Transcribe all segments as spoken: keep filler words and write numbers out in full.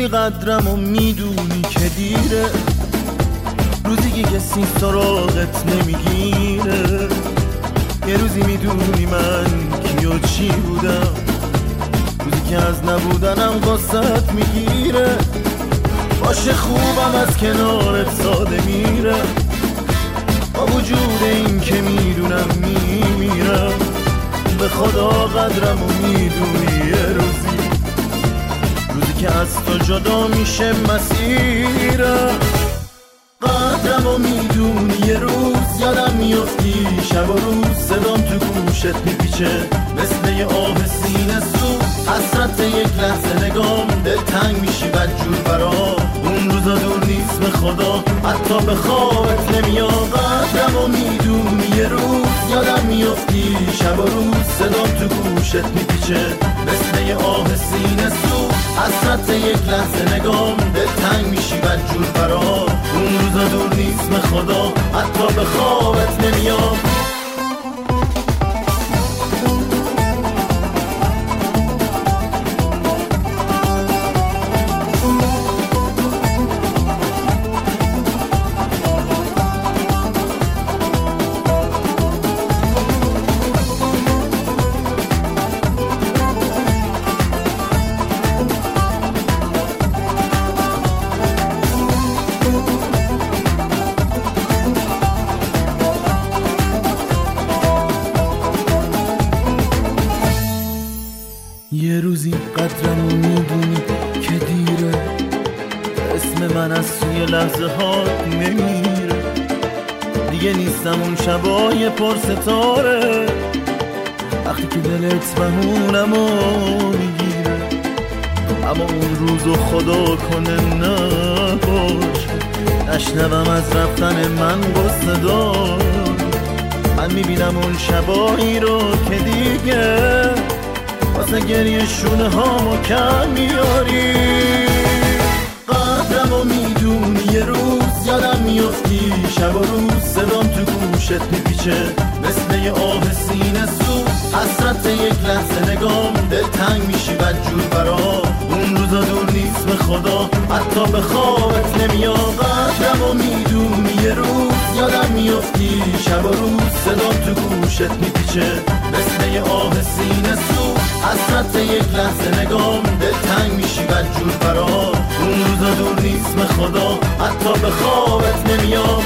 روزی قدرم و میدونی که دیره، روزی که کسی سراغت نمیگیره. یه روزی میدونی من کی و چی بودم، روزی که از نبودنم قصت میگیره. باشه خوبم از کنارت ساده میره، با وجود این که میدونم میمیرم. به خدا قدرم و میدونی یه روزی، روزی که از تو جدا میشه مسیرم. قدرم و میدونی یه روز یادم میافتی، شب و روز صدام تو گوشت میپیچه مثل یه آب سینه سو. حسرت یک لحظه نگام دل تنگ میشی بدجور برا. اون روزا دور نیست به خدا، حتی به خوابت نمیاد. قدرم و میدونی یه روز یادم میافتی، شب و روز صدام تو گوشت میپیچه مثل یه آب سینه سو. حسرت یک لحظه نگام دل تنگ میشی بدجور برا. اون روزا دور نیست به خدا، حتی به خوابت نمیاد. یه روزی قدرمو میدونی که دیره، اسم من از توی لحظه هات نمیره. دیگه نیستم اون شبای پر ستاره، وقتی که دلت بهونمو میگیره. اما اون روزو خدا کنه نباش، نشنوم از رفتن من قصه دار. من میبینم اون شبایی رو که دیگه واسه گریه شونه هامو کم میاری. قدرم و میدونی یه روز یادم میافتی، شب و روز صدام تو گوشت میپیچه مثل یه آب سینه سو. حسرت یک لحظه نگام دل تنگ میشی بدجور برا. اون روزا دور نیست به خدا، حتی به خوابت نمیاد. قدرم و میدونی یه روز یادم میافتی، شب و روز صدام تو گوشت میپیچه مثل یه آب سینه سو. حسرت یک لحظه نگام دل تنگ میشی بدجور برا. اون روزا دور نیست به خدا، حتی به خوابت نمیاد.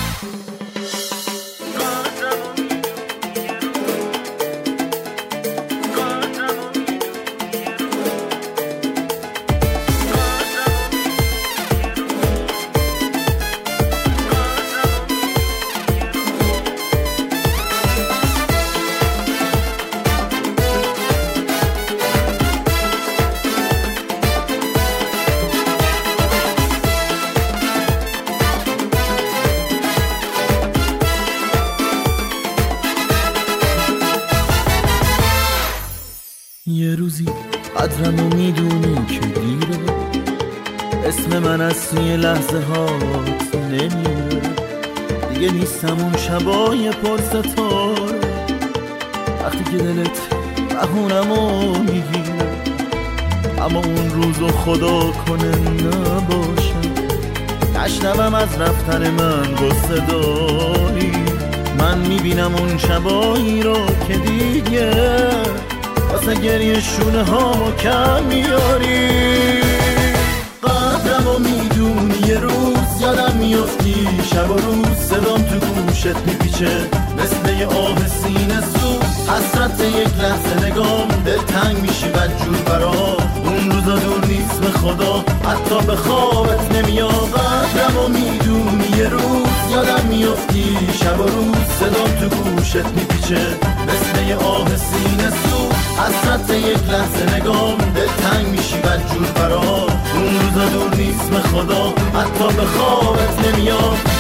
یه روزی قدرمو میدونی که دیره، اسم من از توی لحظه هات نمیره. دیگه نیستم اون شبای پر ستاره، وقتی که دلت بهونمو میگیره. اما اون روزو خدا کنه نباشم، نشنوم از رفتن من قصه داری. من میبینم اون شبایی رو که دیگه واسه گریه شونه هامو کم میاری. قدرم و میدونی یه روز یادم میافتی، شب و روز صدام تو گوشت میپیچه مثل یه آب سینه سو. حسرت یک لحظه نگام دل تنگ میشی بدجور برا. اون روزا دور نیست به خدا، حتی به خوابت نمیاد. قدرم و میدونی یه روز یادم میافتی، شب و روز صدام تو گوشت میپیچه مثل یه آب سینه سو. حسرت یک لحظه نگام دل تنگ میشی بدجور برا. اون روزا دور نیست به خدا، حتی به خوابت نمیاد.